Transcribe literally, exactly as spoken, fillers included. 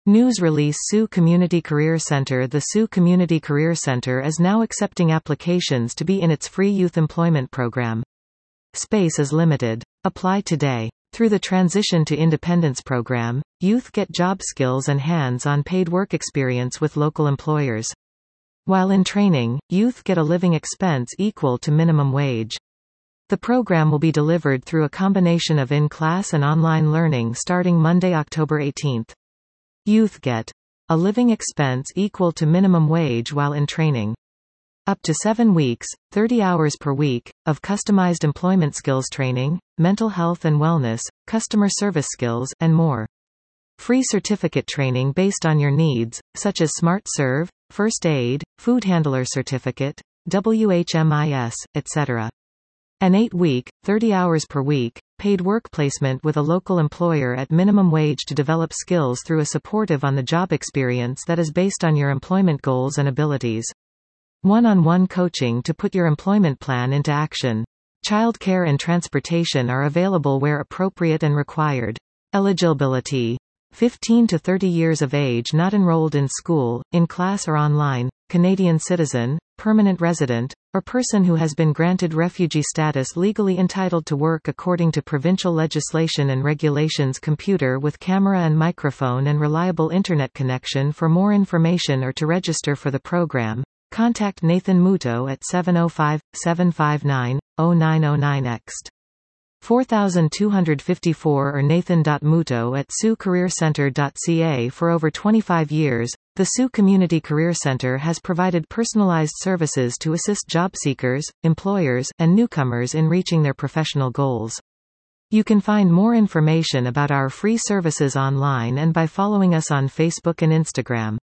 News release Sioux Community Career Center. The Sioux Community Career Center is now accepting applications to be in its free youth employment program. Space is limited. Apply today. Through the Transition to Independence program, youth get job skills and hands-on paid work experience with local employers. While in training, youth get a living expense equal to minimum wage. The program will be delivered through a combination of in-class and online learning starting Monday, October eighteenth. Youth get a living expense equal to minimum wage while in training. Up to seven weeks, thirty hours per week, of customized employment skills training, mental health and wellness, customer service skills, and more. Free certificate training based on your needs, such as Smart Serve, First Aid, Food Handler Certificate, W H M I S, et cetera. An eight-week, thirty hours per week, paid work placement with a local employer at minimum wage to develop skills through a supportive on-the-job experience that is based on your employment goals and abilities. One-on-one coaching to put your employment plan into action. Childcare and transportation are available where appropriate and required. Eligibility: fifteen to thirty years of age, not enrolled in school, in class or online, Canadian citizen, permanent resident, or person who has been granted refugee status legally entitled to work according to provincial legislation and regulations. Computer with camera and microphone and reliable internet connection. For more information or to register for the program, contact Nathan Muto at seven oh five, seven five nine, oh nine oh nine next. four two five four or nathan dot muto at sioux career center dot c a. For over twenty-five years, the Sioux Community Career Center has provided personalized services to assist job seekers, employers, and newcomers in reaching their professional goals. You can find more information about our free services online and by following us on Facebook and Instagram.